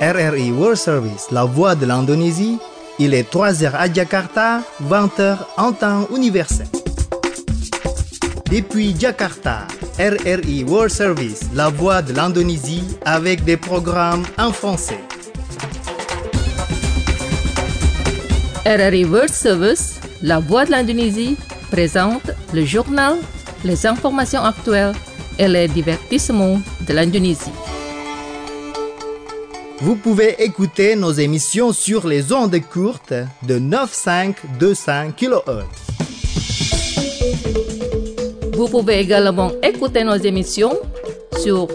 RRI World Service, la voix de l'Indonésie. Il est 3h à Jakarta, 20h en temps universel. Depuis Jakarta, RRI World Service, la voix de l'Indonésie, avec des programmes en français. RRI World Service, la voix de l'Indonésie, présente le journal, les informations actuelles et les divertissements de l'Indonésie. Vous pouvez écouter nos émissions sur les ondes courtes de 9525 kHz. Vous pouvez également écouter nos émissions sur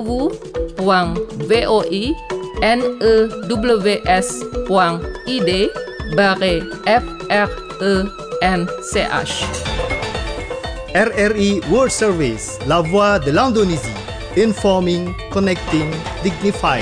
www.voinews.id/FRENCH. RRI World Service, la voix de l'Indonésie. Informing, connecting, dignified.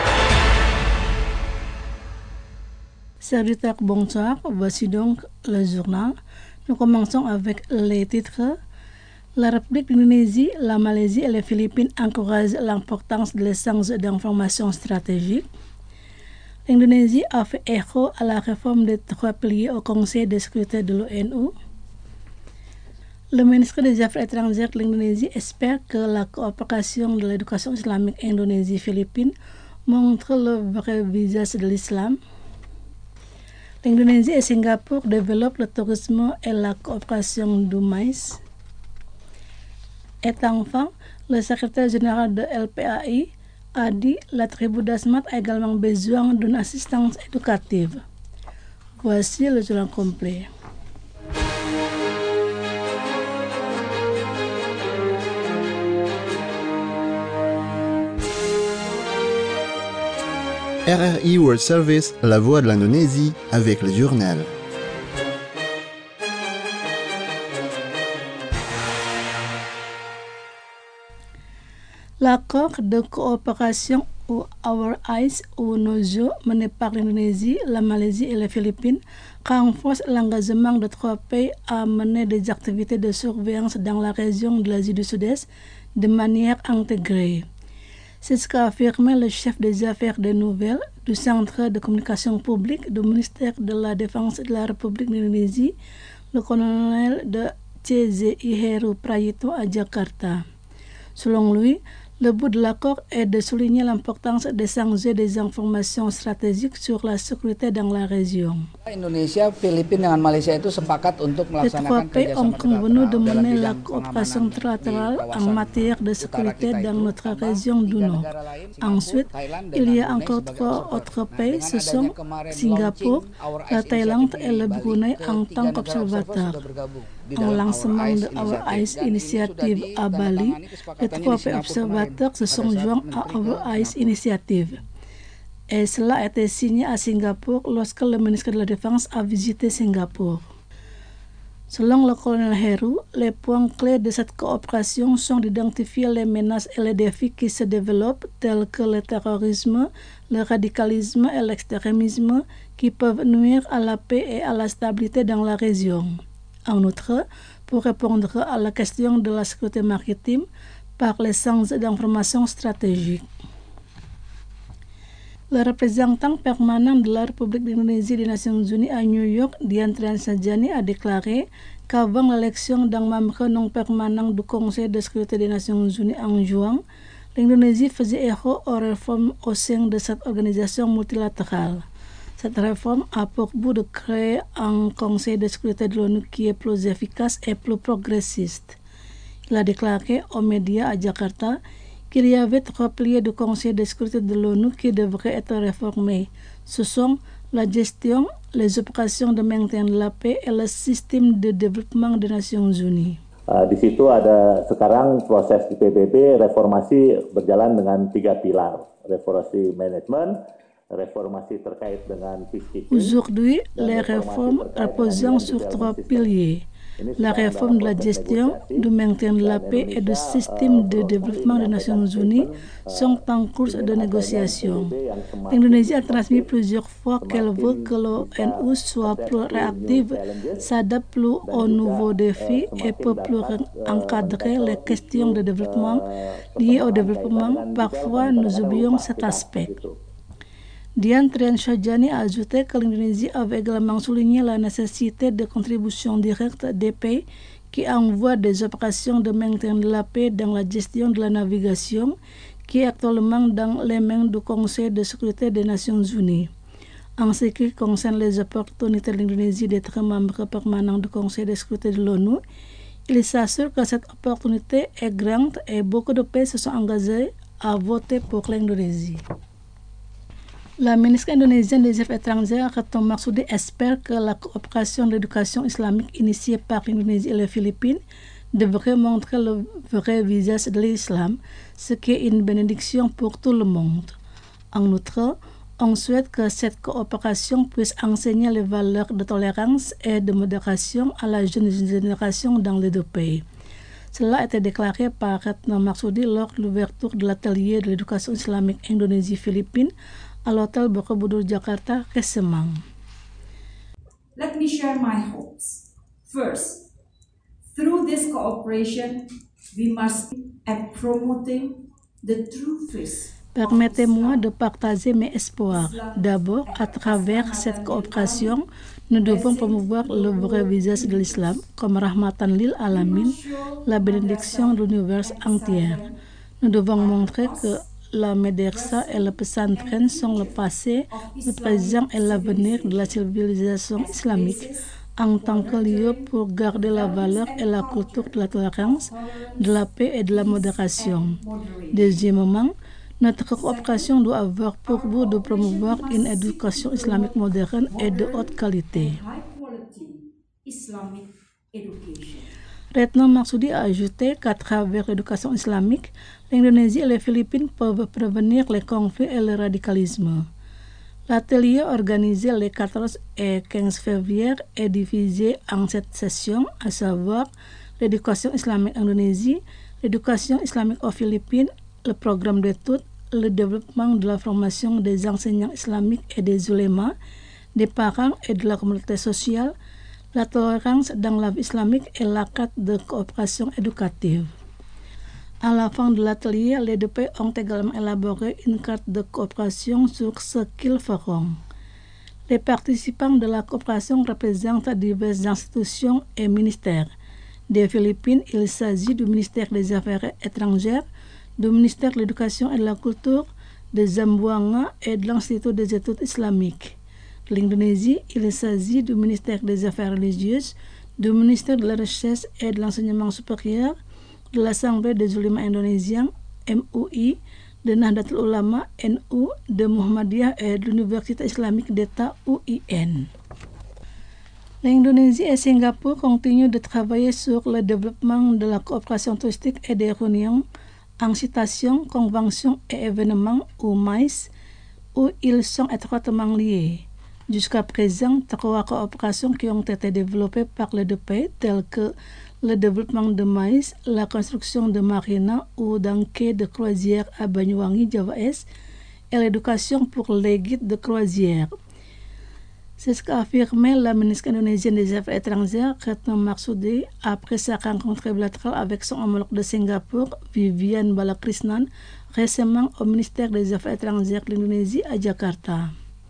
Serviteur, bonsoir. Voici donc le journal. Nous commençons avec les titres. La République d'Indonésie, la Malaisie et les Philippines encouragent l'importance de l'échange d'informations stratégiques. L'Indonésie a fait écho à la réforme des 3 piliers au Conseil de sécurité de l'ONU. Le ministre des Affaires étrangères de l'Indonésie espère que la coopération de l'éducation islamique Indonésie-Philippines montre le vrai visage de l'islam. L'Indonésie et Singapour développent le tourisme et la coopération du maïs. Et enfin, le secrétaire général de l'PAI a dit que la tribu d'Asmat a également besoin d'une assistance éducative. Voici le journal complet. RRI World Service, la voix de l'Indonésie, avec le journal. L'accord de coopération ou Our Eyes ou nos yeux mené par l'Indonésie, la Malaisie et les Philippines renforce l'engagement de 3 pays à mener des activités de surveillance dans la région de l'Asie du Sud-Est de manière intégrée. C'est ce qu'a affirmé le chef des affaires des nouvelles du Centre de communication publique du ministère de la Défense de la République d'Indonésie, le colonel de TZI Heru Prayitno à Jakarta. Selon lui, le but de l'accord est de souligner l'importance d'échanger des informations stratégiques sur la sécurité dans la région. Indonesia, Philippines dengan Malaysia itu sepakat untuk Les 3 melaksanakan pays ont convenu de mener la bidang coopération pengamanan trilatérale di en kawasan matière de sécurité dans notre région du Nord. Ensuite, il y a encore 3 autres pays, ce sont Singapour, la Thaïlande et le Brunei en tant qu'observateurs. En lancement de Our Eyes Initiative à Bali, les 3 pays observateurs se sont joints à Our Eyes Initiative. Et cela a été signé à Singapour lorsque le ministre de la Défense a visité Singapour. Selon le colonel Heru, les points clés de cette coopération sont d'identifier les menaces et les défis qui se développent, tels que le terrorisme, le radicalisme et l'extrémisme, qui peuvent nuire à la paix et à la stabilité dans la région. En outre, pour répondre à la question de la sécurité maritime par l'échange d'informations stratégiques. Le représentant permanent de la République d'Indonésie des Nations Unies à New York, Diantrian Sajani, a déclaré qu'avant l'élection d'un membre non permanent du Conseil de sécurité des Nations Unies en juin, l'Indonésie faisait écho aux réformes au sein de cette organisation multilatérale. Cette réforme a pour but de créer un Conseil de sécurité de l'ONU qui est plus efficace et plus progressiste. Il a déclaré aux médias à Jakarta qu'il y avait 3 piliers du Conseil de sécurité de l'ONU qui devraient être réformés. Ce sont la gestion, les opérations de maintien de la paix et le système de développement des Nations Unies. Di situ ada sekarang proses di PBB reformasi berjalan dengan 3 pilar, reformasi manajemen, reformasi terkait dengan peacekeeping. Aujourd'hui, les réformes reposant sur 3 piliers. La réforme de la gestion, du maintien de la paix et du système de développement des Nations Unies sont en cours de négociation. L'Indonésie a transmis plusieurs fois qu'elle veut que l'ONU soit plus réactive, s'adapte plus aux nouveaux défis et peut plus encadrer les questions de développement liées au développement. Parfois, nous oublions cet aspect. Diane Trian Shahjani a ajouté que l'Indonésie avait également souligné la nécessité de contributions directes des pays qui envoient des opérations de maintien de la paix dans la gestion de la navigation, qui est actuellement dans les mains du Conseil de sécurité des Nations Unies. En ce qui concerne les opportunités de l'Indonésie d'être membre permanent du Conseil de sécurité de l'ONU, il s'assure que cette opportunité est grande et beaucoup de pays se sont engagés à voter pour l'Indonésie. La ministre indonésienne des Affaires étrangères, Retno Marsudi, espère que la coopération de l'éducation islamique initiée par l'Indonésie et les Philippines devrait montrer le vrai visage de l'islam, ce qui est une bénédiction pour tout le monde. En outre, on souhaite que cette coopération puisse enseigner les valeurs de tolérance et de modération à la jeune génération dans les deux pays. Cela a été déclaré par Retno Marsudi lors de l'ouverture de l'atelier de l'éducation islamique Indonésie-Philippines à l'hôtel Borobudur Jakarta récemment. Let me share my hopes. First, through this cooperation, we must at promoting the true faith. Permettez-moi de partager mes espoirs. D'abord, à travers cette coopération, nous devons promouvoir le vrai visage de l'islam comme Rahmatan lil Alamin, la bénédiction de l'univers entier. Nous devons montrer que la médersa et le pesantren sont le passé, le présent et l'avenir de la civilisation islamique en tant que lieu pour garder la valeur et la culture de la tolérance, de la paix et de la modération. Deuxièmement, notre coopération doit avoir pour but de promouvoir une éducation islamique moderne et de haute qualité. Retno Marsudi a ajouté qu'à travers l'éducation islamique, l'Indonésie et les Philippines peuvent prévenir les conflits et le radicalisme. L'atelier organisé les 14 et 15 février est divisé en 7 sessions, à savoir l'éducation islamique en Indonésie, l'éducation islamique aux Philippines, le programme d'études, le développement de la formation des enseignants islamiques et des ulémas, des parents et de la communauté sociale, la tolérance dans la vie islamique et la carte de coopération éducative. À la fin de l'atelier, les deux pays ont également élaboré une carte de coopération sur ce qu'ils feront. Les participants de la coopération représentent diverses institutions et ministères. Des Philippines, il s'agit du ministère des Affaires étrangères, du ministère de l'Éducation et de la Culture, de Zamboanga et de l'Institut des études islamiques. De l'Indonésie, il s'agit du ministère des Affaires religieuses, du ministère de la Recherche et de l'Enseignement supérieur, de l'Assemblée des ulémas indonésiens, MUI, de Nahdlatul Ulama, NU, de Muhammadiyah et de l'Université islamique d'État, UIN. L'Indonésie et Singapour continuent de travailler sur le développement de la coopération touristique et des réunions en citation, conventions et événements ou MAIS, où ils sont étroitement liés. Jusqu'à présent, 3 coopérations qui ont été développées par les deux pays, telles que le développement de maïs, la construction de marinas ou d'un quai de croisière à Banyuwangi, Java Est, et l'éducation pour les guides de croisière. C'est ce qu'a affirmé la ministre indonésienne des Affaires étrangères, Retno Marsudi, après sa rencontre bilatérale avec son homologue de Singapour, Vivian Balakrishnan, récemment au ministère des Affaires étrangères de l'Indonésie à Jakarta.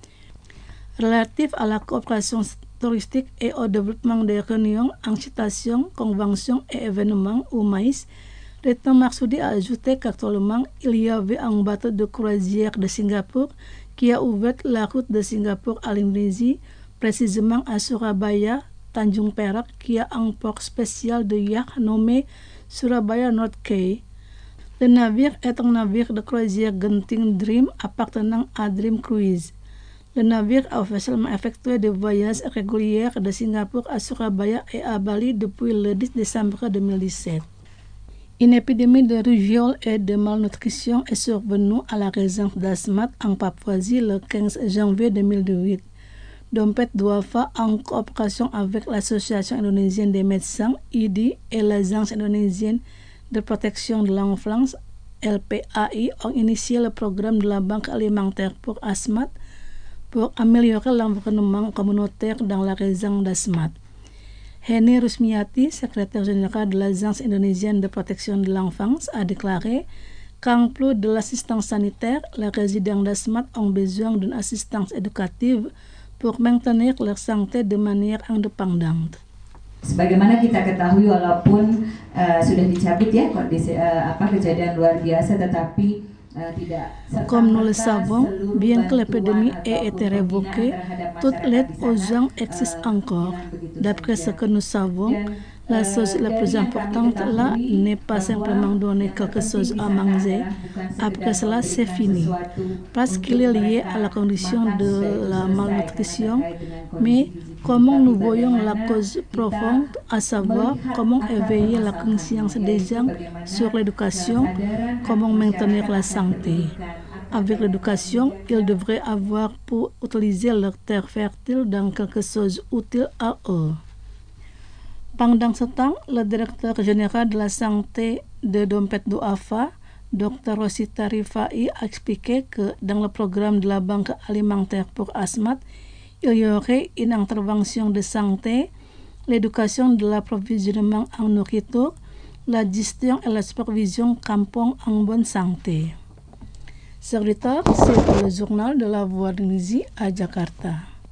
Relatif à la coopération touristique et au développement des réunions, incitations, conventions et événements ou MAIS, Retno Marsudi a ajouté qu'actuellement, il y avait un bateau de croisière de Singapour qui a ouvert la route de Singapour à l'Indonésie, précisément à Surabaya, Tanjung Perak, qui a un port spécial de yacht nommé Surabaya North Quay. Le navire est un navire de croisière Genting Dream appartenant à Dream Cruise. Le navire a officiellement effectué des voyages réguliers de Singapour à Surabaya et à Bali depuis le 10 décembre 2017. Une épidémie de rougeole et de malnutrition est survenue à la réserve d'Asmat en Papouasie le 15 janvier 2018. Dompet Duafa, en coopération avec l'Association indonésienne des médecins, IDI, et l'Agence indonésienne de protection de l'enfance, LPAI, ont initié le programme de la Banque alimentaire pour Asmat pour améliorer l'environnement communautaire dans la région d'Asmat. Heni Rusmiati, secrétaire général de l'Agence indonésienne de protection de l'enfance, a déclaré Qu'en plus de l'assistance sanitaire, les résidents d'Asmat ont besoin d'une assistance éducative pour maintenir leur santé de manière indépendante. Sebagaimana kita ketahui walaupun sudah dicabut ya kondisi kejadian luar biasa tetapi Comme nous le savons, bien que l'épidémie ait été révoquée, toute l'aide aux gens existe encore. D'après ce que nous savons, la chose la plus importante là n'est pas simplement donner quelque chose à manger. Après cela, c'est fini. Parce qu'il est lié à la condition de la malnutrition, mais comment nous voyons la cause profonde, à savoir comment éveiller la conscience des gens sur l'éducation, comment maintenir la santé. Avec l'éducation, ils devraient avoir pour utiliser leur terre fertile dans quelque chose utile à eux. Pendant ce temps, le directeur général de la santé de Dompet Duafa, Dr Rosita Rifai, a expliqué que dans le programme de la Banque alimentaire pour Asmat, il y aurait une intervention de santé, l'éducation de l'approvisionnement en nourriture, la gestion et la supervision campong en bonne santé. Serviteur, c'est le journal de la Voix de l'Indonésie à Jakarta.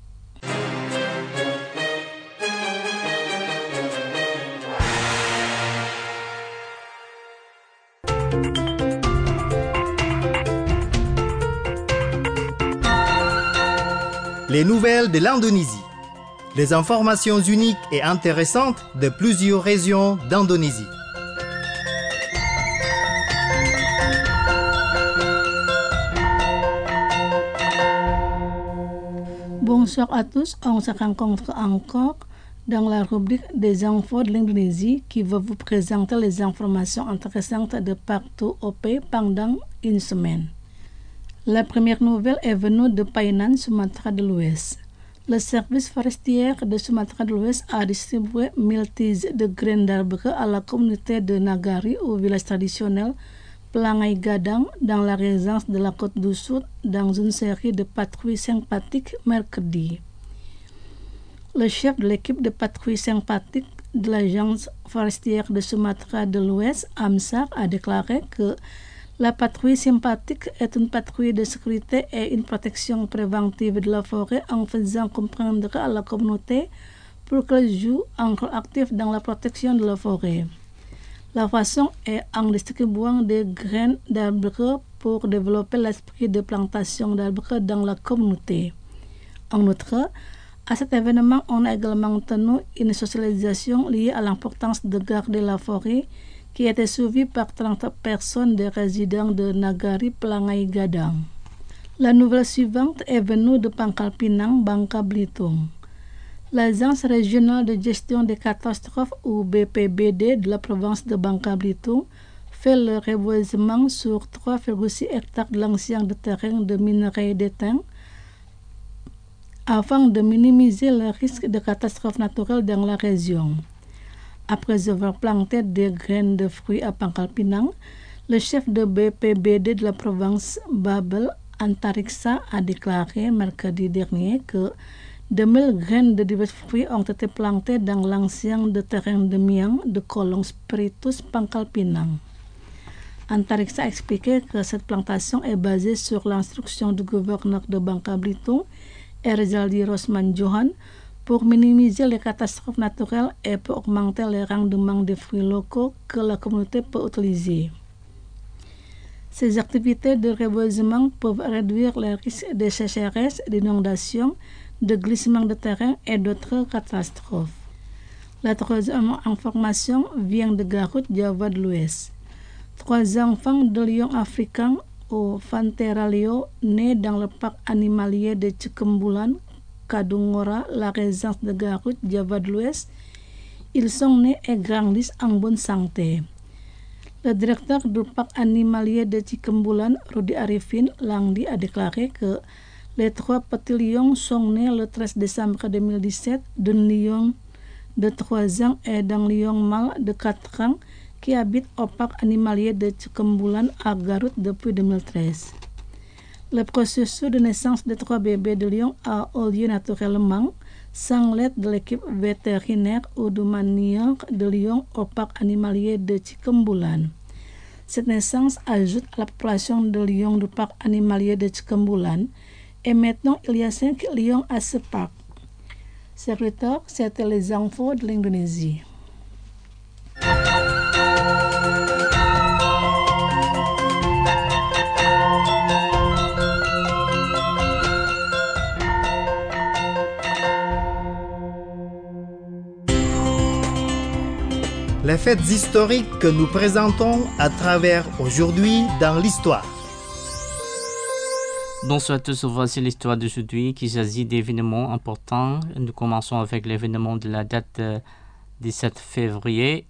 Les nouvelles de l'Indonésie. Les informations uniques et intéressantes de plusieurs régions d'Indonésie. Bonsoir à tous, on se rencontre encore dans la rubrique des infos de l'Indonésie qui va vous présenter les informations intéressantes de partout au pays pendant une semaine. La première nouvelle est venue de Painan, Sumatra de l'Ouest. Le service forestier de Sumatra de l'Ouest a distribué 1000 tiges de graines d'arbre à la communauté de Nagari au village traditionnel Pelangai Gadang dans la résidence de la Côte du Sud dans une série de patrouilles sympathiques mercredi. Le chef de l'équipe de patrouilles sympathiques de l'agence forestière de Sumatra de l'Ouest, Amsar, a déclaré que la patrouille sympathique est une patrouille de sécurité et une protection préventive de la forêt en faisant comprendre à la communauté pour qu'elle joue un rôle actif dans la protection de la forêt. La façon est en distribuant des graines d'arbres pour développer l'esprit de plantation d'arbres dans la communauté. En outre, à cet événement, on a également tenu une socialisation liée à l'importance de garder la forêt qui était suivi par 30 personnes des résidents de Nagari Pelangai Gadang. La nouvelle suivante est venue de Pangkal Pinang, Bangka Belitung. L'Agence régionale de gestion des catastrophes ou BPBD de la province de Bangka Belitung fait le reboisement sur 3,6 hectares de l'ancien de terrain de minerai d'étain afin de minimiser le risque de catastrophes naturelles dans la région. Après avoir planté des graines de fruits à Pangkal Pinang, le chef de BPBD de la province Babel, Antariksa, a déclaré mercredi dernier que 2000 graines de divers fruits ont été plantées dans l'ancien de terrain de Miang de Kolong Spiritus Pangkal Pinang. Antariksa a expliqué que cette plantation est basée sur l'instruction du gouverneur de Bangka Belitung, Erzaldi Rosman Johan, pour minimiser les catastrophes naturelles et pour augmenter les rendements des fruits locaux que la communauté peut utiliser. Ces activités de reboisement peuvent réduire les risques de sécheresse, d'inondation, de glissement de terrain et d'autres catastrophes. La troisième information vient de Garut, Java de l'Ouest. 3 enfants de lions africains au Fanteraleo nés dans le parc animalier de Cikembulan, Kadungora, la résidence de Garut, Java de l'Ouest. Ils sont nés et grandissent en bonne santé. Le directeur du parc animalier de Cikembulan, Rudi Arifin Langdi, a déclaré que les 3 petits lions sont nés le 13 décembre 2017 d'un lion de 3 ans et d'un lion mâle de 4 ans qui habite au parc animalier de Cikembulan à Garut depuis 2013. Le processus de naissance des 3 bébés de lions a eu lieu naturellement, sans l'aide de l'équipe vétérinaire ou de manière de lions au parc animalier de Cikembulan. Cette naissance ajoute à la population de lions du parc animalier de Cikembulan et maintenant il y a 5 lions à ce parc. Serviteur, c'était les infos de l'Indonésie. Les faits historiques que nous présentons à travers aujourd'hui dans l'histoire. Bonsoir à tous, voici l'histoire d'aujourd'hui qui s'agit d'événements importants. Nous commençons avec l'événement de la date 17 février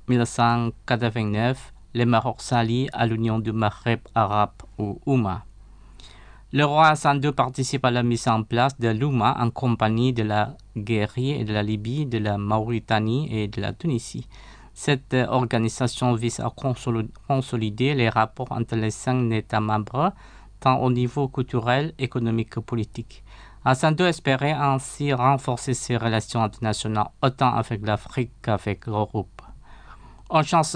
1989. Le Maroc s'allie à l'Union du Maghreb arabe ou OUMA. Le roi Hassan II participe à la mise en place de l'OUMA en compagnie de la Guérie et de la Libye, de la Mauritanie et de la Tunisie. Cette organisation vise à consolider les rapports entre les 5 États membres, tant au niveau culturel, économique que politique. Hassan II espérait ainsi renforcer ses relations internationales autant avec l'Afrique qu'avec l'Europe. En chance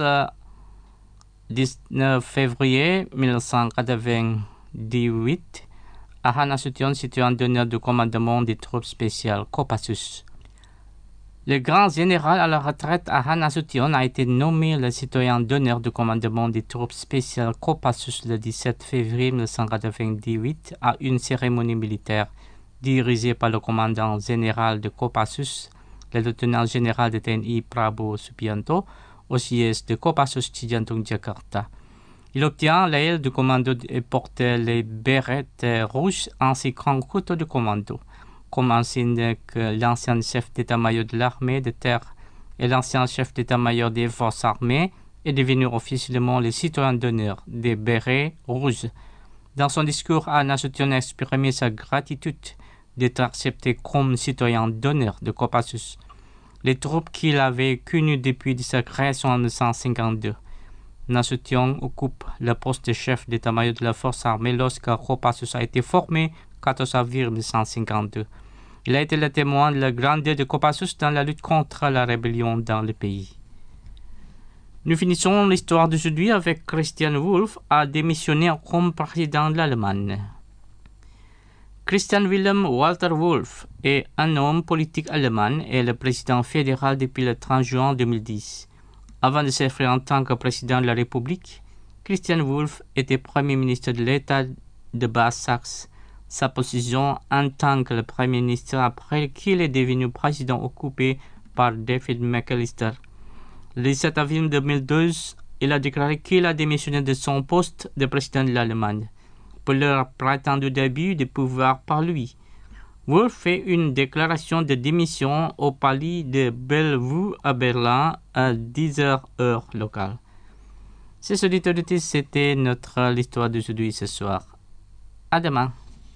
19 février 1998, Ahmed Nasution situé en donneur de commandement des troupes spéciales Kopassus. Le grand général à la retraite Ahmed Nasution a été nommé le citoyen d'honneur de commandement des troupes spéciales Kopassus le 17 février 1998 à une cérémonie militaire dirigée par le commandant général de Kopassus, le lieutenant général de TNI Prabowo Subianto, au siège de Kopassus Cijantung, Jakarta. Il obtient l'aile du commando et porte les bérettes rouges ainsi qu'un couteau de commando, comme un signe que l'ancien chef d'état-major de l'armée de terre et l'ancien chef d'état-major des forces armées est devenu officiellement le citoyen d'honneur des bérets rouges. Dans son discours, Ahmed Nasution a exprimé sa gratitude d'être accepté comme citoyen d'honneur de Kopassus, les troupes qu'il avait connues depuis sa création en 1952. Nasution occupe le poste de chef d'état-major de la force armée lorsque Kopassus a été formé 14 avril 1952. Il a été le témoin de la grandeur de Kopassus dans la lutte contre la rébellion dans le pays. Nous finissons l'histoire d'aujourd'hui avec Christian Wulff a démissionné comme président de l'Allemagne. Christian Wilhelm Walter Wulff est un homme politique allemand et le président fédéral depuis le 30 juin 2010. Avant de servir en tant que président de la République, Christian Wulff était premier ministre de l'État de Basse-Saxe. Sa position en tant que le Premier ministre après qu'il est devenu président occupé par David McAllister. Le 17 avril 2012, il a déclaré qu'il a démissionné de son poste de président de l'Allemagne pour leur prétendu début de pouvoir par lui. Wulff fait une déclaration de démission au palais de Bellevue à Berlin à 10h heure locale. C'est auditeurs, c'était notre histoire d'aujourd'hui ce soir. À demain.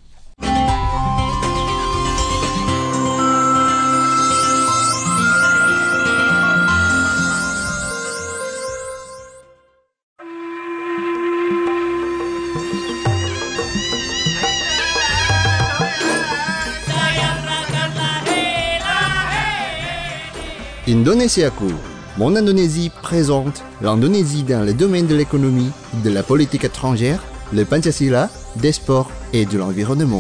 Indonesiaku, Mon Indonésie présente l'Indonésie dans le domaine de l'économie, de la politique étrangère, le Pancasila, des sports et de l'environnement.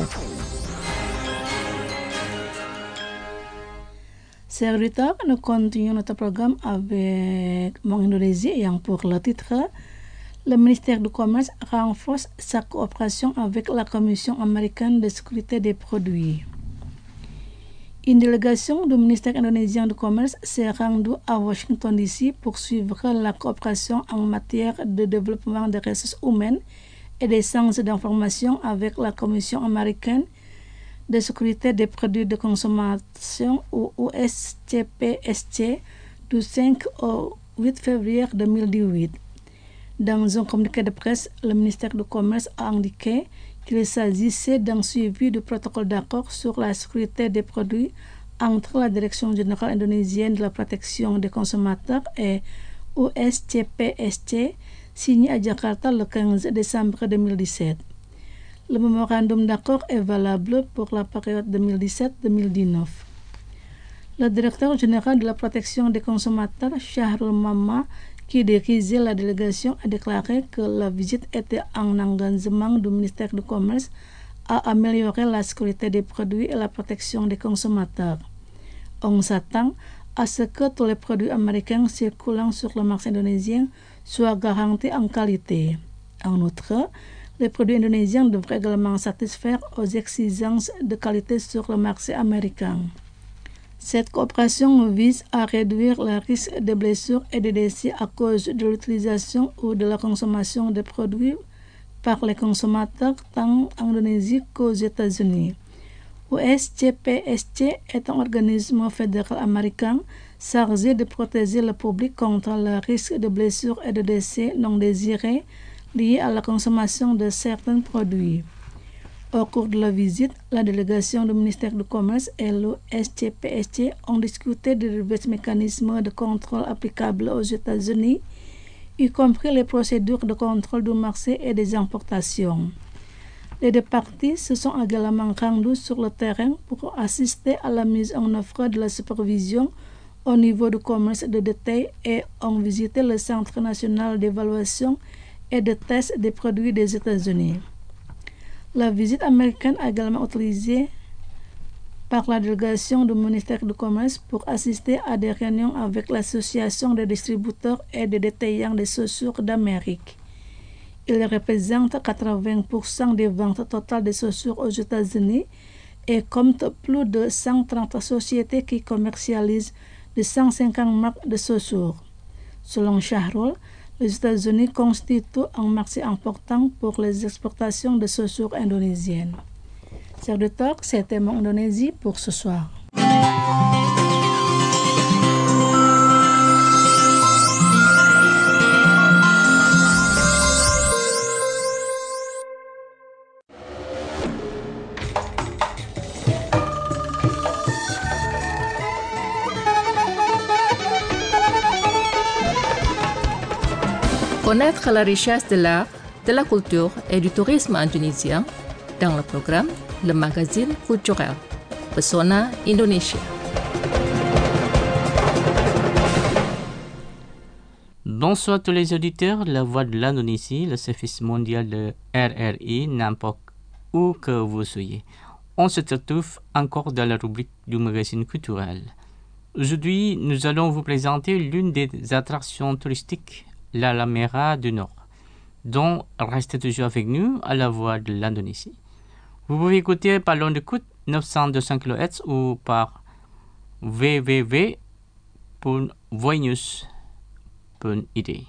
Chers auditeurs, nous continuons notre programme avec Mon Indonésie ayant pour le titre le ministère du Commerce renforce sa coopération avec la Commission américaine de sécurité des produits. Une délégation du ministère indonésien du Commerce s'est rendue à Washington DC pour suivre la coopération en matière de développement des ressources humaines et des sciences d'information avec la Commission américaine de sécurité des produits de consommation ou USCPSC du 5 au 8 février 2018. Dans un communiqué de presse, le ministère du Commerce a indiqué qu'il s'agissait d'un suivi du protocole d'accord sur la sécurité des produits entre la Direction générale indonésienne de la protection des consommateurs et USCPSC, signé à Jakarta le 15 décembre 2017. Le mémorandum d'accord est valable pour la période 2017-2019. Le directeur général de la protection des consommateurs, Shahrul Mama, qui dirigeait la délégation, a déclaré que la visite était un engagement du ministère du Commerce à améliorer la sécurité des produits et la protection des consommateurs. On s'attend à ce que tous les produits américains circulant sur le marché indonésien soient garantis en qualité. En outre, les produits indonésiens devraient également satisfaire aux exigences de qualité sur le marché américain. Cette coopération vise à réduire le risque de blessures et de décès à cause de l'utilisation ou de la consommation de produits par les consommateurs tant en Indonésie qu'aux États-Unis. USCPSC est un organisme fédéral américain chargé de protéger le public contre le risque de blessures et de décès non désirés liés à la consommation de certains produits. Au cours de la visite, la délégation du ministère du Commerce et l'USCPSC ont discuté de divers mécanismes de contrôle applicables aux États-Unis, y compris les procédures de contrôle du marché et des importations. Les deux parties se sont également rendues sur le terrain pour assister à la mise en œuvre de la supervision au niveau du commerce de détail et ont visité le Centre national d'évaluation et de tests des produits des États-Unis. La visite américaine a également utilisé par la délégation du ministère du Commerce pour assister à des réunions avec l'Association des distributeurs et des détaillants des chaussures d'Amérique. Il représente 80% des ventes totales de chaussures aux États-Unis et compte plus de 130 sociétés qui commercialisent de 150 marques de chaussures. Selon Shahrul, les États-Unis constituent un marché important pour les exportations de chaussures indonésiennes. Chers auditeurs, c'était mon Indonésie pour ce soir. Connaître la richesse de l'art, de la culture et du tourisme indonésien dans le programme Le Magazine Culturel, Pesona Indonesia. Bonsoir tous les auditeurs, la voix de l'Indonésie, le service mondial de RRI, n'importe où que vous soyez. On se retrouve encore dans la rubrique du magazine culturel. Aujourd'hui, nous allons vous présenter l'une des attractions touristiques, l'Alameda du Nord. Donc, restez toujours avec nous à la voix de l'Indonésie. Vous pouvez écouter par l'onde d'écoute 925 kHz ou par www.voinews.id.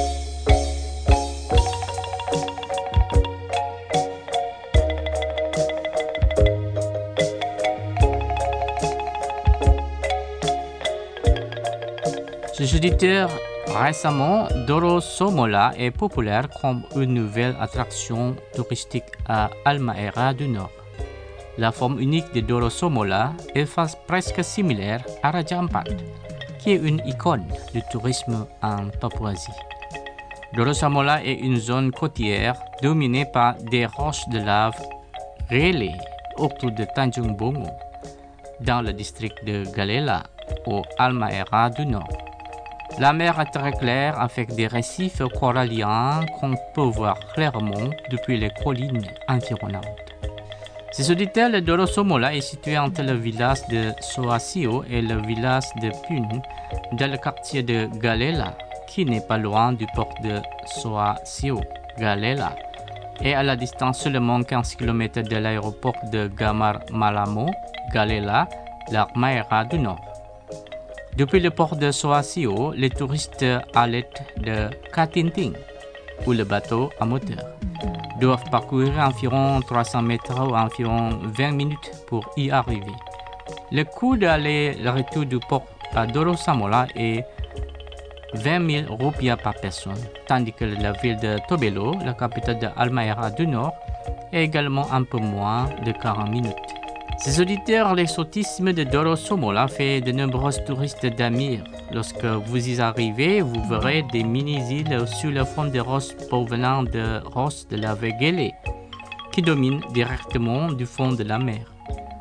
Chers auditeurs, récemment, Doro Somola est populaire comme une nouvelle attraction touristique à Halmahera du Nord. La forme unique de Doro Somola est presque similaire à Raja Ampat, qui est une icône du tourisme en Papouasie. Doro Somola est une zone côtière dominée par des roches de lave relais autour de Tanjung Bongo, dans le district de Galela, au Halmahera du Nord. La mer est très claire avec des récifs coralliens qu'on peut voir clairement depuis les collines environnantes. Ces auditeurs, le Doro Somola est situé entre le village de Soasio et le village de Pun, dans le quartier de Galela, qui n'est pas loin du port de Soasio, Galela, et à la distance seulement 15 km de l'aéroport de Gamar Malamo, Galela, l'Halmahera du Nord. Depuis le port de Soasio, les touristes à l'aide de Katinting, ou le bateau à moteur, doivent parcourir environ 300 mètres ou environ 20 minutes pour y arriver. Le coût d'aller-retour du port à Doro Somola est 20 000 roupias par personne, tandis que la ville de Tobelo, la capitale de Halmahera du Nord, est également un peu moins de 40 minutes. Ces auditeurs, l'exotisme de Doro Somola fait de nombreux touristes d'admirer. Lorsque vous y arrivez, vous verrez des mini-îles sur le fond de roches provenant de roches de la Vegele, qui dominent directement du fond de la mer.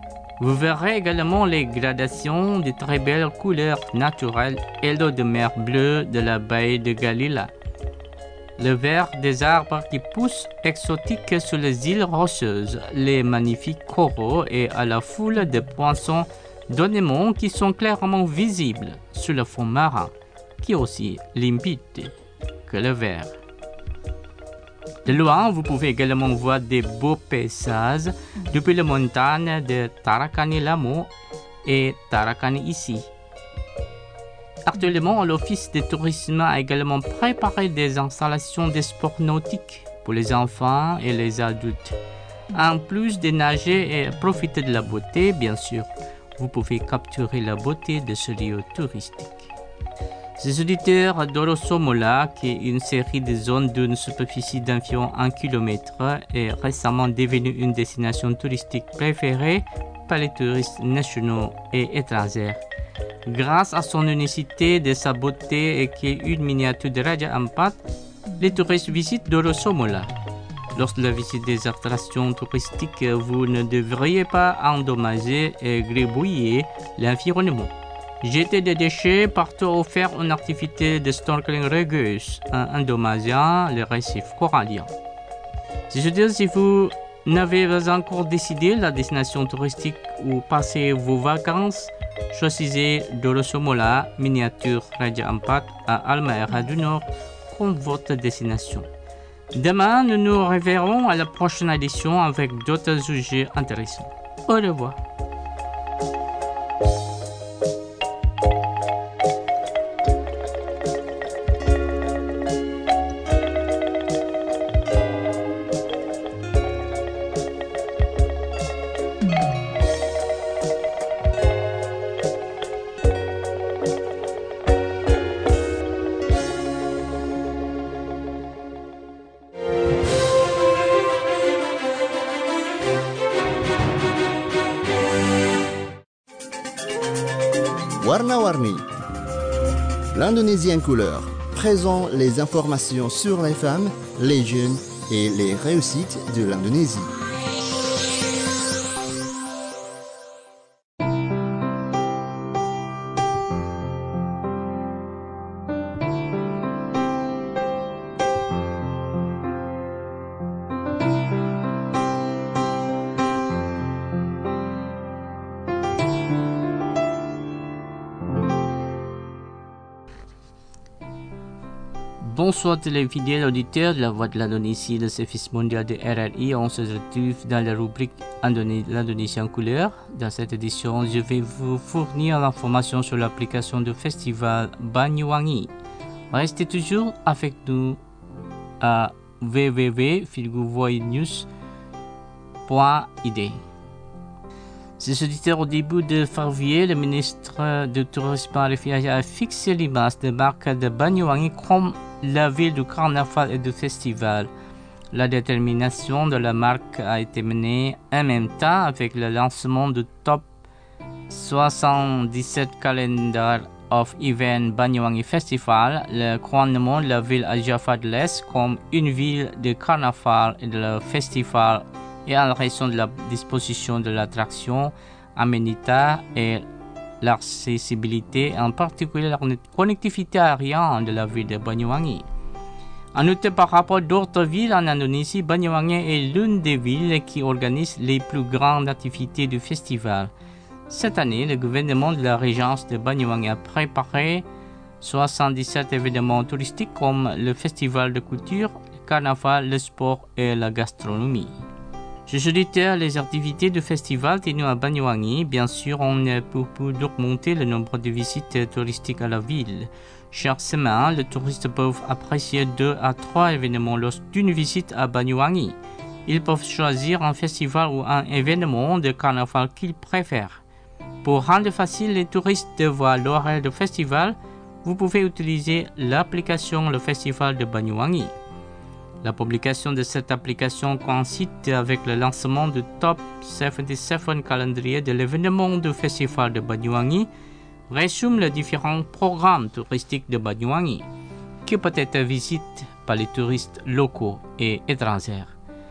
Vous verrez également les gradations de très belles couleurs naturelles et l'eau de mer bleue de la baie de Galila. Le vert des arbres qui poussent exotiques sur les îles rocheuses, les magnifiques coraux et à la foule de poissons d'ornement qui sont clairement visibles sur le fond marin, qui est aussi limpide que le vert. De loin, vous pouvez également voir des beaux paysages depuis les montagnes de Tarakani Lamu et Tarakani ici. Actuellement, l'Office de tourisme a également préparé des installations de sports nautiques pour les enfants et les adultes. En plus de nager et profiter de la beauté, bien sûr, vous pouvez capturer la beauté de ce lieu touristique. Les auditeurs d'Orosomola, qui est une série de zones d'une superficie d'environ 1 km, est récemment devenue une destination touristique préférée par les touristes nationaux et étrangers. Grâce à son unicité de sa beauté et qui est une miniature de Raja Ampat, les touristes visitent Dorosomola. Lors de la visite des attractions touristiques, vous ne devriez pas endommager et gribouiller l'environnement. Jeter des déchets partout ou faire une activité de snorkeling régulière en endommageant les récifs coralliens. C'est-à-dire, si vous n'avez pas encore décidé la destination touristique où passer vos vacances, choisissez Dorosomola, miniature Raja Ampat à Halmahera du Nord comme votre destination. Demain, nous nous reverrons à la prochaine édition avec d'autres sujets intéressants. Au revoir. Warna-Warni. L'Indonésie en couleur présente les informations sur les femmes, les jeunes et les réussites de l'Indonésie. Bonsoir téléfidèles auditeurs de la Voix de l'Indonésie, le service mondial de RRI. On se retrouve dans la rubrique l'Indonésie en couleur. Dans cette édition, je vais vous fournir l'information sur l'application du festival Banyuwangi. Restez toujours avec nous à www.filgovoinews.id. Ces auditeurs, au début de février, le ministre du Tourisme a fixé l'image de marque de Banyuwangi comme la ville du carnaval et du festival. La détermination de la marque a été menée en même temps avec le lancement du top 77 calendar of Event Banyuwangi Festival, le couronnement de la ville à Java de l'Est comme une ville de carnaval et de festival et en raison de la disposition de l'attraction, aménité et l'accessibilité, en particulier la connectivité aérienne de la ville de Banyuwangi. En outre, par rapport à d'autres villes en Indonésie, Banyuwangi est l'une des villes qui organise les plus grandes activités du festival. Cette année, le gouvernement de la régence de Banyuwangi a préparé 77 événements touristiques comme le festival de culture, le carnaval, le sport et la gastronomie. Chers auditeurs, les activités du festival tenues à Banyuwangi, bien sûr, ont pour but d'augmenter le nombre de visites touristiques à la ville. Chaque semaine, les touristes peuvent apprécier 2 à 3 événements lors d'une visite à Banyuwangi. Ils peuvent choisir un festival ou un événement de carnaval qu'ils préfèrent. Pour rendre facile les touristes de voir l'horaire du festival, vous pouvez utiliser l'application Le Festival de Banyuwangi. La publication de cette application coïncide avec le lancement du Top 77 calendrier de l'événement du Festival de Banyuwangi, résume les différents programmes touristiques de Banyuwangi, qui peut être visité par les touristes locaux et étrangers.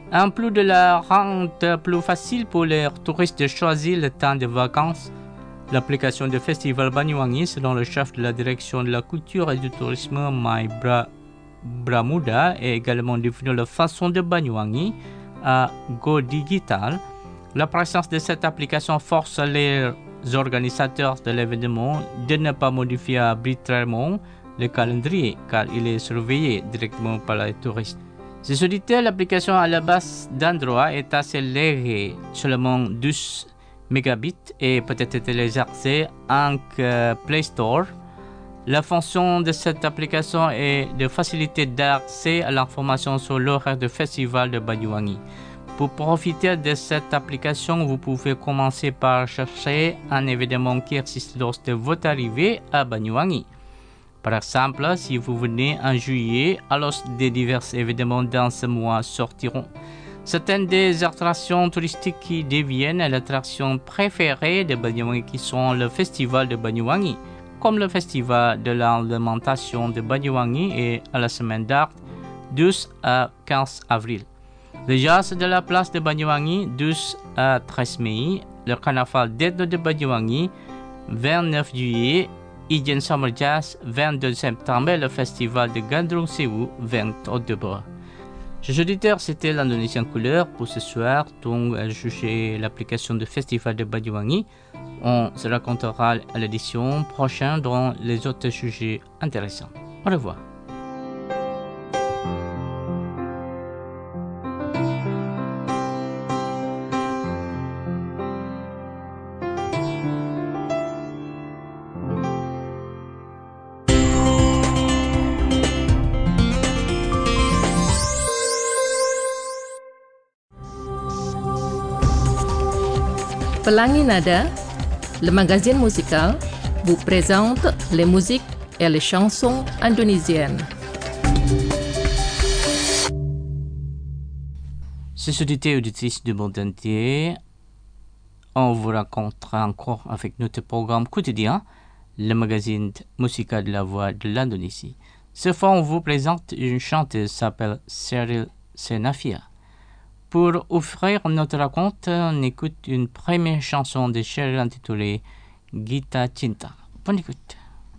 En plus de la rendre plus facile pour les touristes de choisir le temps de vacances, l'application du Festival Banyuwangi, selon le chef de la direction de la culture et du tourisme, Mai Bramuda, est également devenue la façon de Banyuwangi à Go Digital. La présence de cette application force les organisateurs de l'événement de ne pas modifier arbitrairement le calendrier car il est surveillé directement par les touristes. Ceci dit, l'application à la base d'Android est assez légère, seulement 12 mégabits et peut être téléchargée en Play Store. La fonction de cette application est de faciliter d'accès à l'information sur l'horaire du festival de Banyuwangi. Pour profiter de cette application, vous pouvez commencer par chercher un événement qui existe lors de votre arrivée à Banyuwangi. Par exemple, si vous venez en juillet, alors des divers événements dans ce mois sortiront. Certaines des attractions touristiques qui deviennent l'attraction préférée de Banyuwangi qui sont le festival de Banyuwangi, comme le festival de l'alimentation de Banyuwangi et à la semaine d'art 12 à 15 avril. Le jazz de la place de Banyuwangi 12 à 13 mai, le carnaval d'Ethno de Banyuwangi 29 juillet, Ijen Summer Jazz 22 septembre et le festival de Gandrung Sewu 20 octobre. Chers auditeurs, c'était l'Indonésien Couleur pour ce soir, donc jugez l'application du festival de Banyuwangi. On se racontera à l'édition prochaine dans les autres sujets intéressants. Au revoir. Pelangi Nada, le magazine musical, vous présente les musiques et les chansons indonésiennes. Chers auditeurs et auditrices du monde entier, on vous rencontre encore avec notre programme quotidien, le magazine musical de la voix de l'Indonésie. Ce fois, on vous présente une chanteuse qui s'appelle Cheryl Senavia. Pour offrir notre raconte, on écoute une première chanson de Cheryl intitulée Gita Cinta. Bonne écoute.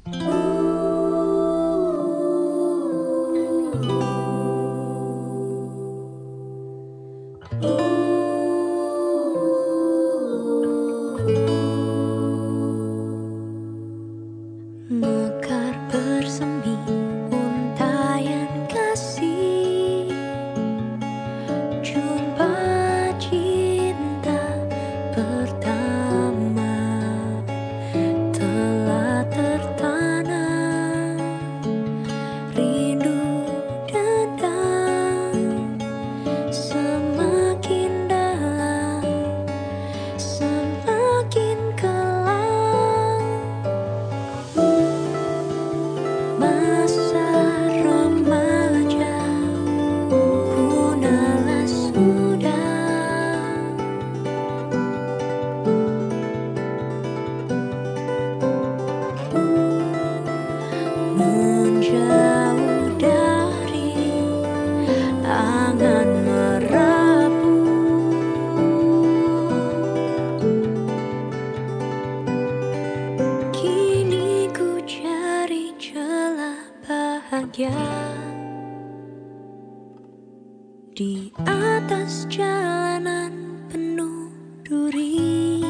Di atas jalanan penuh duri,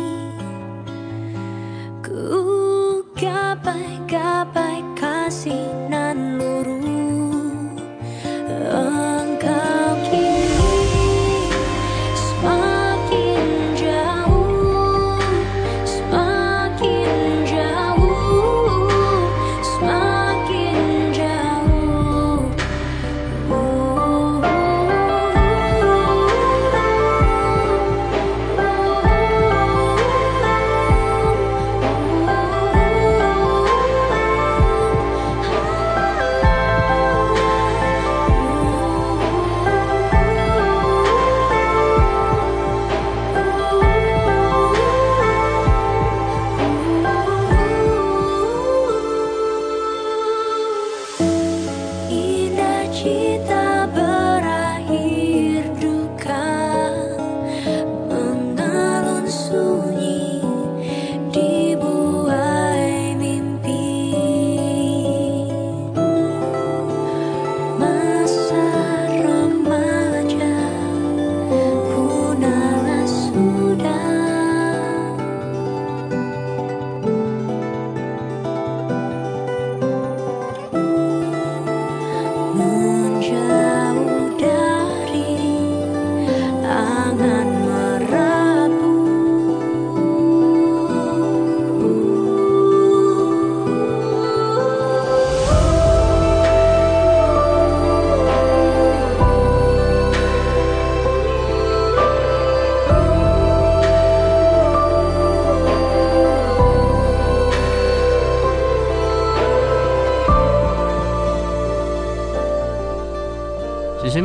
ku gapai-gapai kasih nan luruh. Engkau kini semakin jauh, semakin jauh, semakin jauh.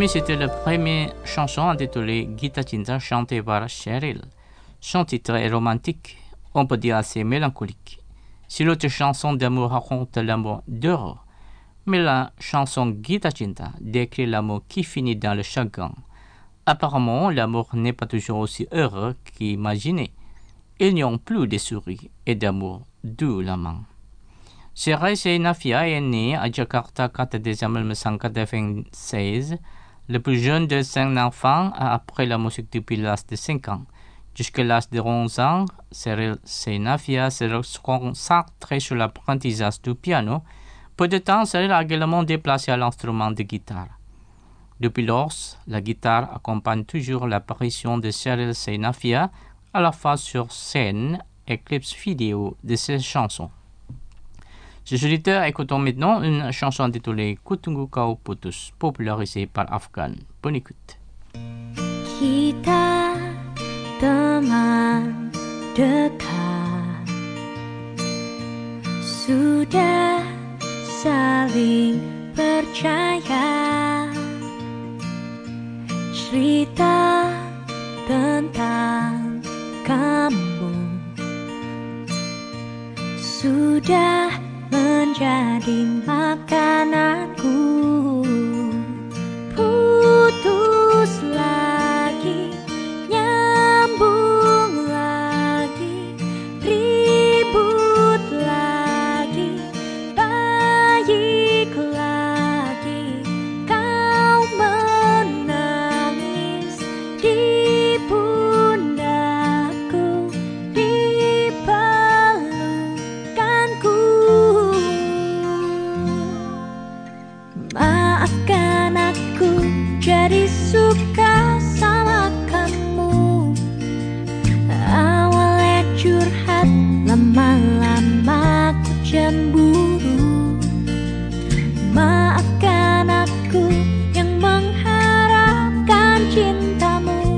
amis, c'était la première chanson intitulée Gita Cinta chantée par Cheryl. Son titre est romantique, on peut dire assez mélancolique. Si l'autre chanson d'amour raconte l'amour d'heureux, mais la chanson Gita Cinta décrit l'amour qui finit dans le chagrin. Apparemment, l'amour n'est pas toujours aussi heureux qu'imaginé. Ils n'y ont plus de souris et d'amour, d'où la main. Cheryl Seinafia est née à Jakarta 4 décembre 1996. Le plus jeune de 5 enfants a appris la musique depuis l'âge de 5 ans. Jusqu'à l'âge de 11 ans, Cheryl Seinafia se consacre sur l'apprentissage du piano. Peu de temps, Cheryl a également déplacé à l'instrument de guitare. Depuis lors, la guitare accompagne toujours l'apparition de Cheryl Seinafia, à la fois sur scène et clips vidéo de ses chansons. Chers auditeurs, écoutons maintenant une chanson intitulée Ku Tunggu Kau Putus, popularisée par Afgan. Bonne écoute. Kita teman dekat, sudah saling percaya. Cerita tentang kamu sudah menjadi makananku. Putus lagi, nyambung lagi, ribut lagi, baik lagi. Kau menangis di pundakku, di pelukanku. Maafkan aku jadi suka sama kamu. Awalnya curhat, lama-lama ku cemburu. Maafkan aku yang mengharapkan cintamu.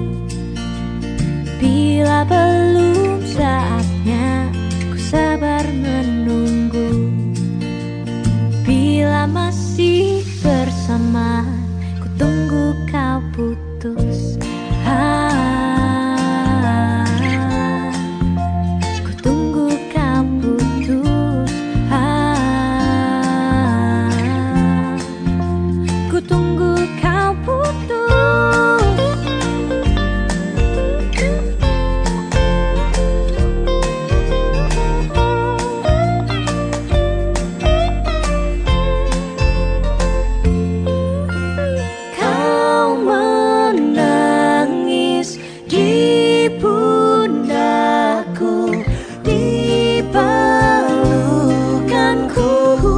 Bila belum saatnya, ku sabar menunggu. Bila masih bersama, ku tunggu kau putus. Ku tunggu kau putus. Ku tunggu kau putus. Kau menangis di pundakku, di pelukanku.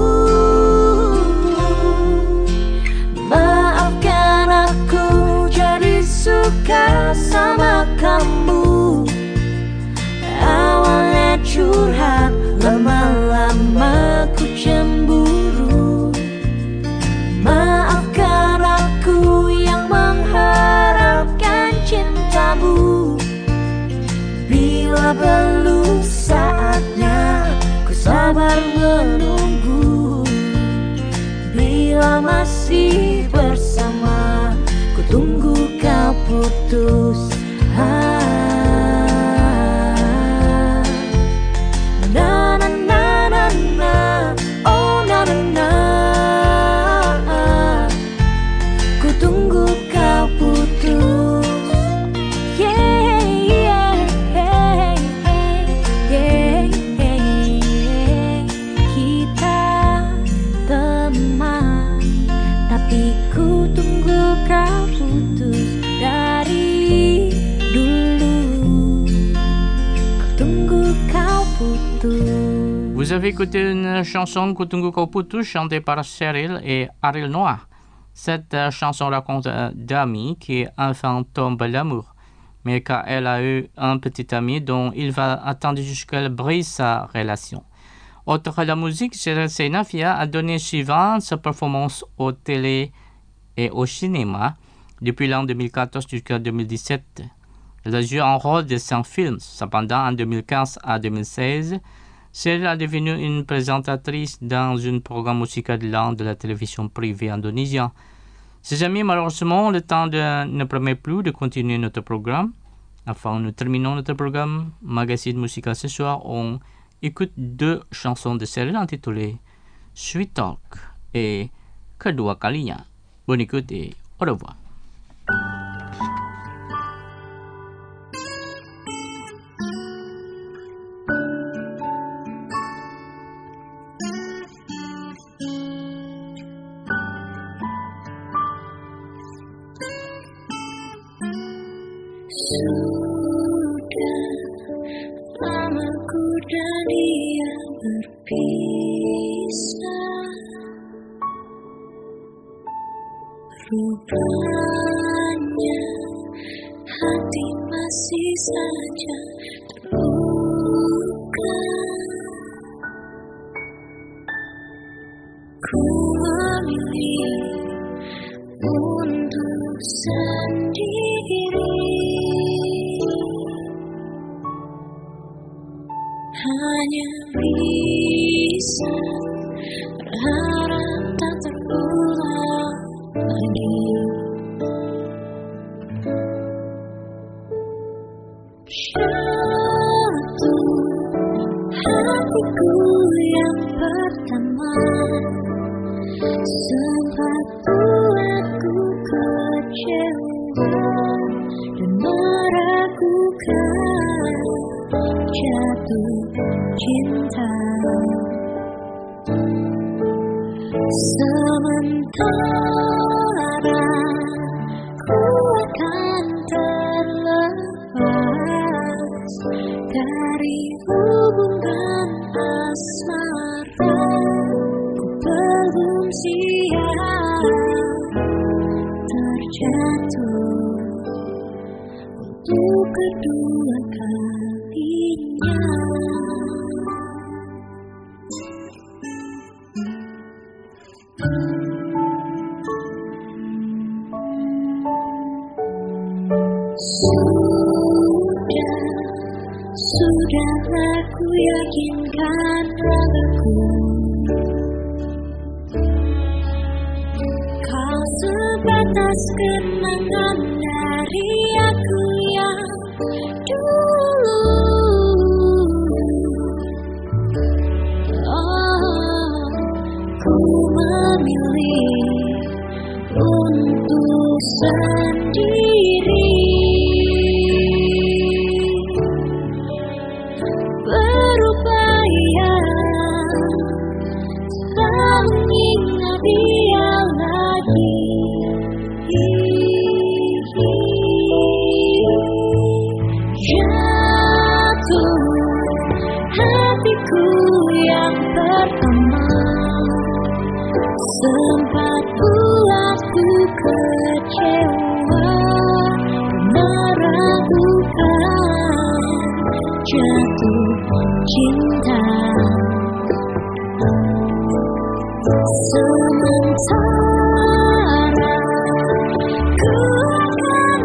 Maafkan aku jadi suka sama kamu. Awalnya curhat, lama-lama ku cemburu. Maafkan aku yang mengharapkan cintamu. Bila belum saatnya, ku sabar menunggu. Bila masih bersama, ku tunggu kau putus. Na na na na na, oh na na na. Ku tunggu kau putus. Yeah, yeah, yeah, yeah, yeah. Kita teman, tapi ku tunggu kau putus dari dulu. Ku tunggu kau putus. Vous avez écouté une chanson Ku Tunggu Kau Putus chantée par Cheryl et Ariel Noah. Cette chanson raconte d'Ami qui enfin tombe l'amour, mais car elle a eu un petit ami dont il va attendre jusqu'à qu'elle brise sa relation. Outre la musique, Cheryl Seinafia a donné souvent sa performance au télé et au cinéma depuis l'an 2014 jusqu'à 2017. Elle a joué un rôle de 5 films. Cependant, en 2015 à 2016, Cheryl est devenue une présentatrice dans un programme musical de la télévision privée indonésienne. Chers amis, malheureusement, le temps ne permet plus de continuer notre programme. Enfin, nous terminons notre programme Magazine musical ce soir. On écoute 2 chansons de série intitulées Sweet Talk et Kedua Kalinya. Bonne écoute et au revoir. Sudah lama ku dan dia berpisah, rupanya hati masih saja terluka. Ku memilih untuk sendiri, hanya bisa berharap tak terulang lagi. Jatuh hatiku yang pertama, sempat buatku kecewa dan meragukan jatuh cinta. Sementara ku akan terlepas dari hubungan asmara, ku belum siap terjatuh untuk kedua kalinya. Sudahlah ku yakinkan ragaku, kau sebatas kenangan dari aku yang dulu. Oh, ku memilih untuk sendiri, berupaya tak mengingat dia lagi. Jatuh hatiku yang pertama, sempat buatku kecewa dan meragukan jatuh cinta. Sementara ku akan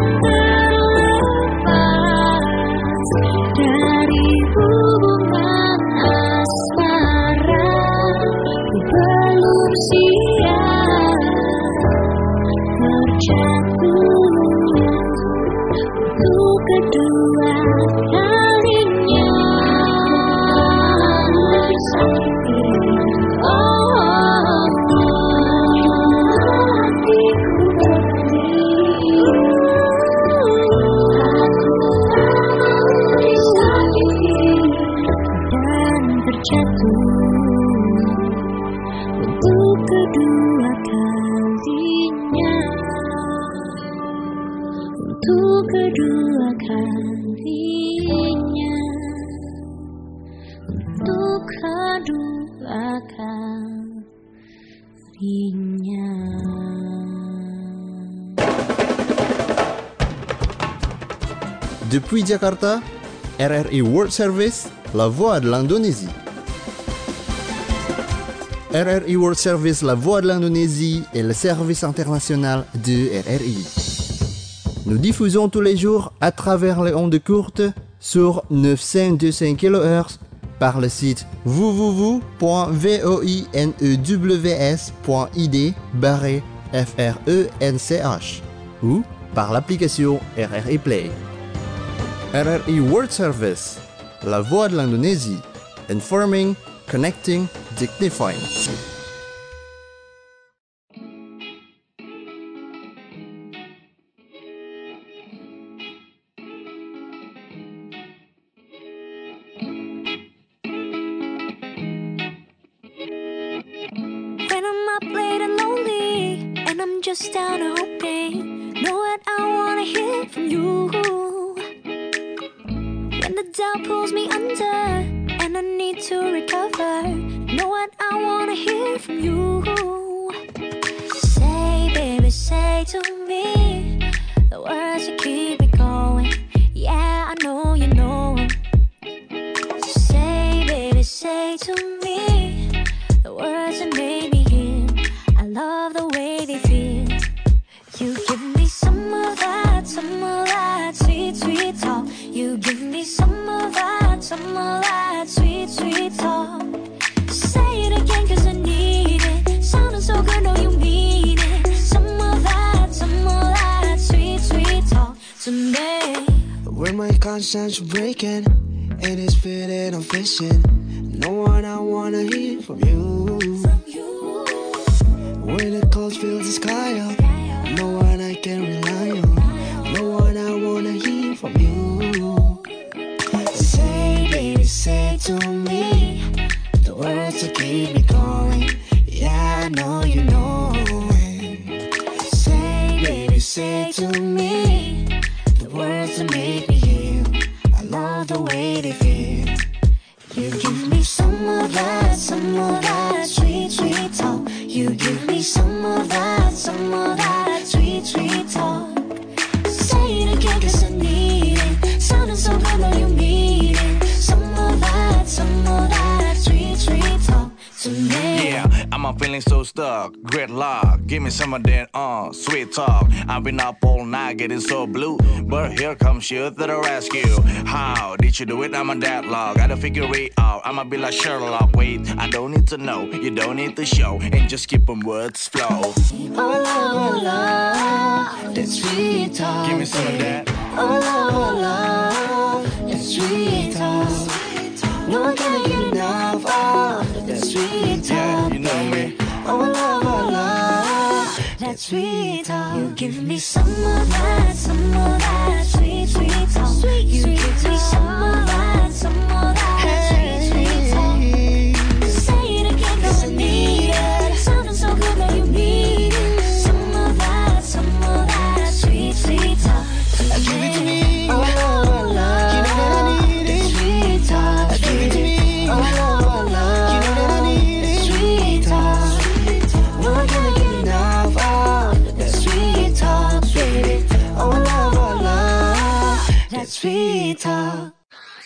terlepas dari hubungan asmara, ku belum siap terjatuh untuk kedua kalinya. Jatuh untuk kedua kalinya, untuk kedua kalinya, untuk kedua kalinya. Depuis Jakarta, RRI World Service, la voix de l'Indonésie. RRI World Service, la voix de l'Indonésie est le service international de RRI. Nous diffusons tous les jours à travers les ondes courtes sur 925 kHz par le site www.voinews.id FRENCH ou par l'application RRI Play. RRI World Service, la voix de l'Indonésie. Informing, connecting, dignifying. When I'm up late and lonely, and I'm just down and hoping, know what I wanna hear from you. When the doubt pulls me under, and I need to recover, know what I wanna hear from you. Say, baby, say to me the words that keep me going. Yeah, I know you know 'em. Say, baby, say to me the words that made me heal. I love the way they feel. You give me some of that sweet, sweet talk. You give me some of that sweet, sweet talk. Say it again 'cause I need it. Sounding so good, know you mean it. Some of that sweet, sweet talk to me. When my conscience breaking and it's fitting, I'm fishing. No one I wanna hear from you. When the cold fills the sky up, no one I can rely on. No one I wanna hear from you. Say, baby, say to me the words that keep me going. Yeah, I know you know it. Say, baby, say to me the words that make me heal. I love the way they feel. You give me some of that sweet, sweet talk. You give me some of that sweet, sweet talk. Say it again 'cause I need it. Sounding so good, know you mean it. Some of that sweet, sweet talk to me. Yeah, I'm feeling so stuck. Gridlock, give me some of that sweet talk. I've been up all night getting so blue, but here comes you to the rescue. How did you do it? I'm a deadlock. Gotta figure it out. I'ma be like Sherlock. Wait, I don't need to know, you don't need to show, and just keep on words flow. Oh, love, that sweet talk. Give me some of that. Oh, love, that sweet talk. No one can get enough of that sweet talk. Yeah, you know me. Oh, love, that sweet talk. You give me some of that sweet, sweet talk. You give me some of that sweet, sweet talk. Say it again 'cause I need it. Sounding so good, know you mean it. Some of that sweet, sweet talk. Give it to me. Oh, love, You know that I need that it. sweet talk. Give it to me. Oh, love, You know that I need it. sweet talk. No one can get enough of that sweet talk, baby. Oh, love, that sweet talk.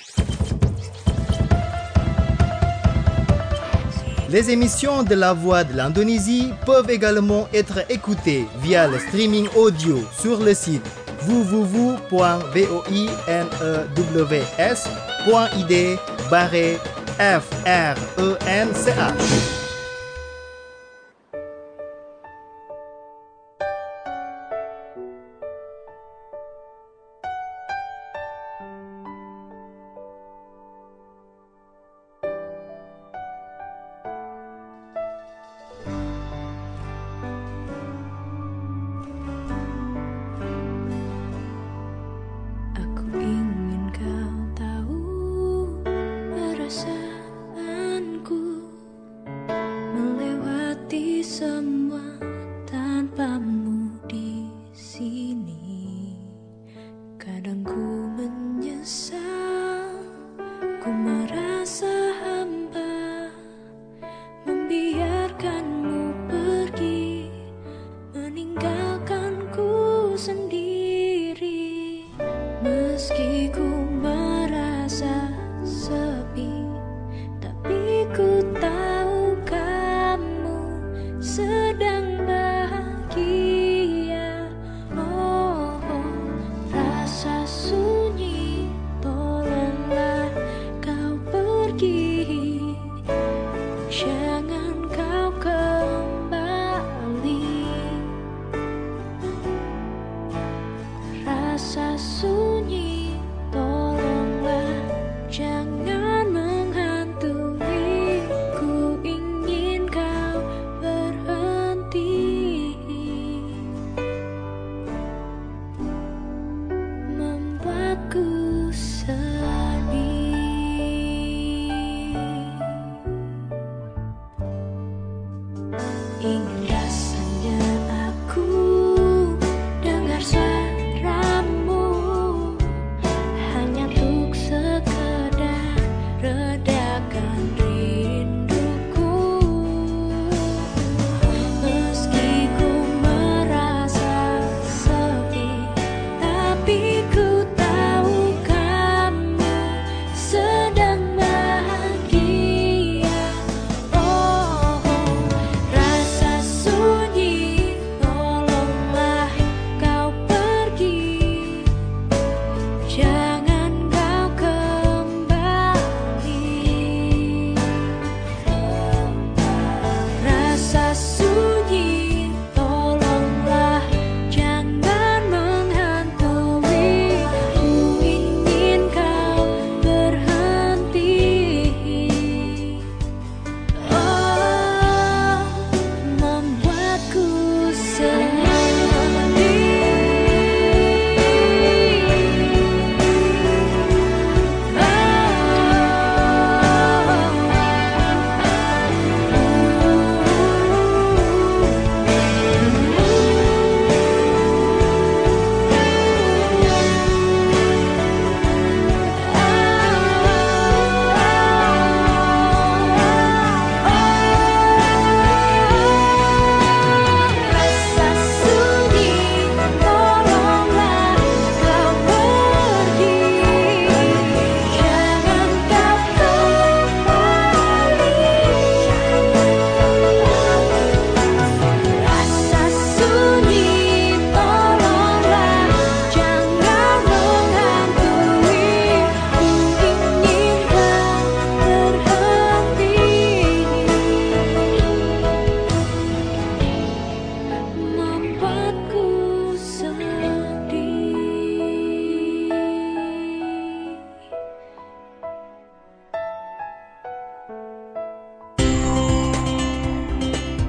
Les émissions de La Voix de l'Indonésie peuvent également être écoutées via le streaming audio sur le site www.voinews.id/FRENCH. Aku ingin kau tahu perasaanku melewati semua tanpamu di sini. Kadang ku menyesal, ku merasa hampa, membiarkanmu pergi, meninggalkanku sendiri. Meski ku merasa sepi, tapi ku tahu kamu sedang bahagia. Oh, rasa sunyi, tolonglah kau pergi, jangan kau kembali.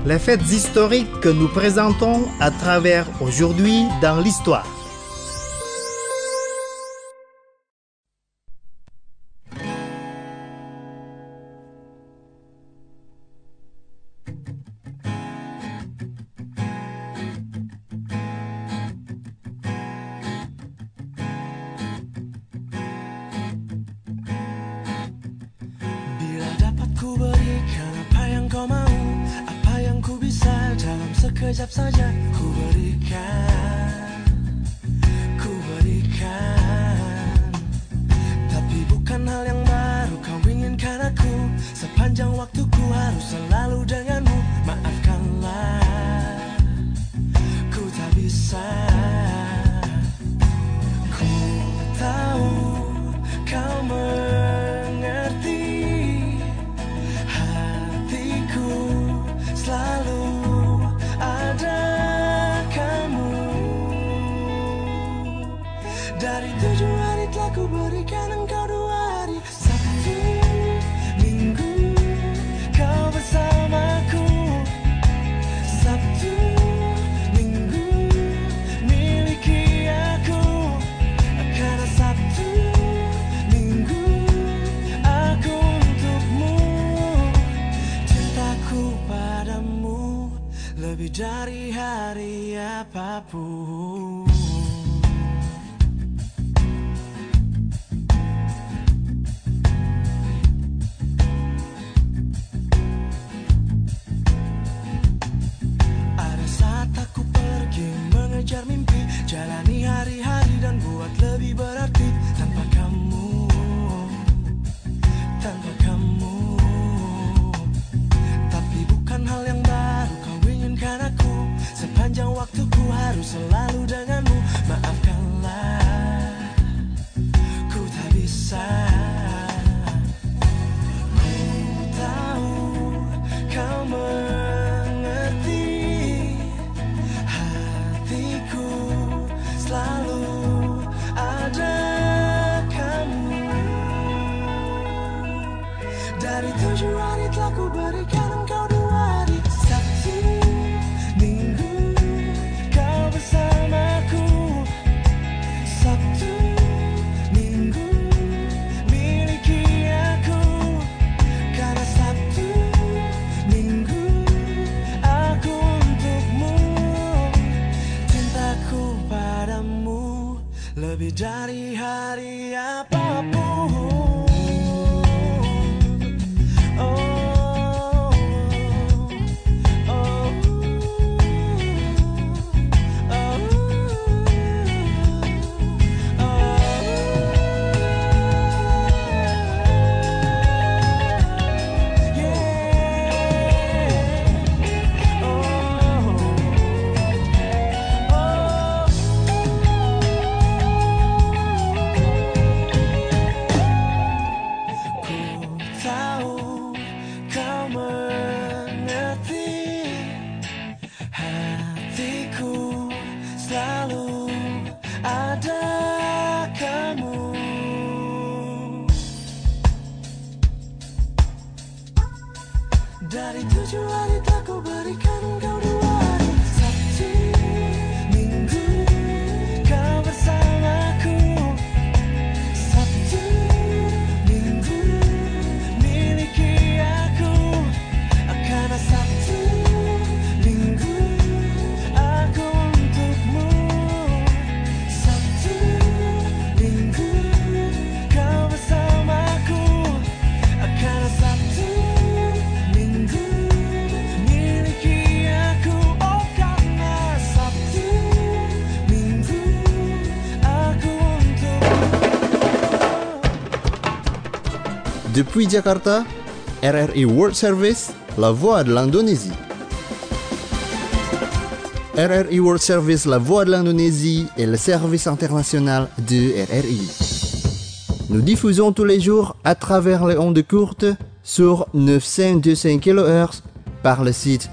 les faits historiques que nous présentons à travers aujourd'hui dans l'histoire. Sekejap saja ku berikan, tapi bukan hal yang baru kau inginkan aku. Sepanjang waktuku harus selalu denganmu. Maafkanlah, ku tak bisa. Ku tahu kau mengerti, hatiku selalu ada kamu. Dari 7 hari telah ku berikan engkau 2 hari. Sabtu, Minggu kau bersamaku. Sabtu, Minggu miliki aku. Karena Sabtu, Minggu aku untukmu. Cintaku padamu lebih dari hari apapun. Ada saat aku pergi mengejar mimpi, jalani hari-hari dan buat lebih berarti. Tanpa kamu, tanpa kamu. Tapi bukan hal yang baru kau inginkan aku. Sepanjang waktuku harus selalu denganmu. Maafkanlah, ku tak bisa. Ku tahu kau mengerti, hatiku selalu ada kamu. Dari 7 hari telah ku berikan engkau 2 hari. Sabtu, Minggu kau bersamaku. Sabtu, Minggu miliki aku. Karena Sabtu, Minggu aku untukmu. Cintaku padamu lebih dari hari apapun. Dari 7 hari tak ku berikan engkau 2 hari. Sabtu, Minggu kau bersamaku. Sabtu, Minggu miliki aku. Karena Sabtu, Minggu aku untukmu. Sabtu, Minggu kau bersamaku. Karena Sabtu, Depuis Jakarta, RRI World Service, la voix de l'Indonésie. RRI World Service, la voix de l'Indonésie est le service international de RRI. Nous diffusons tous les jours à travers les ondes courtes sur 925 kHz par le site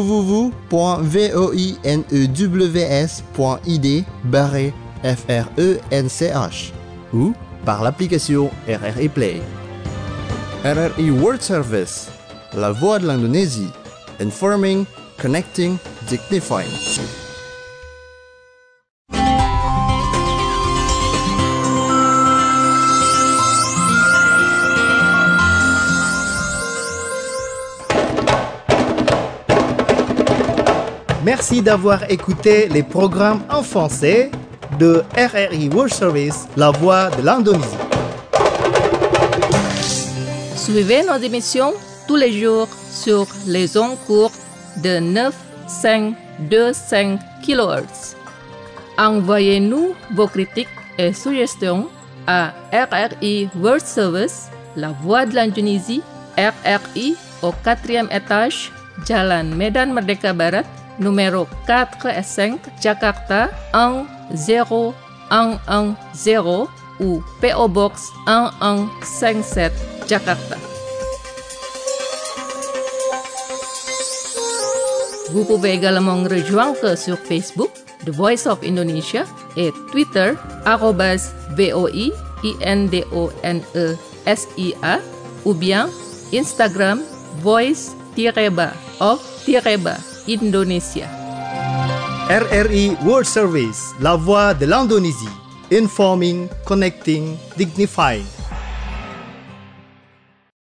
www.voinews.id/FRENCH ou par l'application RRI Play. RRI World Service, la voix de l'Indonésie, informing, Connecting, Dignifying. Merci d'avoir écouté les programmes en français de RRI World Service, La Voix de l'Indonésie. Suivez nos émissions tous les jours sur les ondes courtes de 9,525 kHz. Envoyez-nous vos critiques et suggestions à RRI World Service, La Voix de l'Indonésie, RRI au 4e étage, Jalan Medan Merdeka Barat, numéro 4S5, Jakarta 10110 ou PO Box 1157, Jakarta. Vous pouvez également nous rejoindre sur Facebook, The Voice of Indonesia, et Twitter, @VOIINDONESIA, ou bien Instagram, voice-of-Indonesia. RRI World Service, La Voix de l'Indonésie. Informing, connecting, dignifying.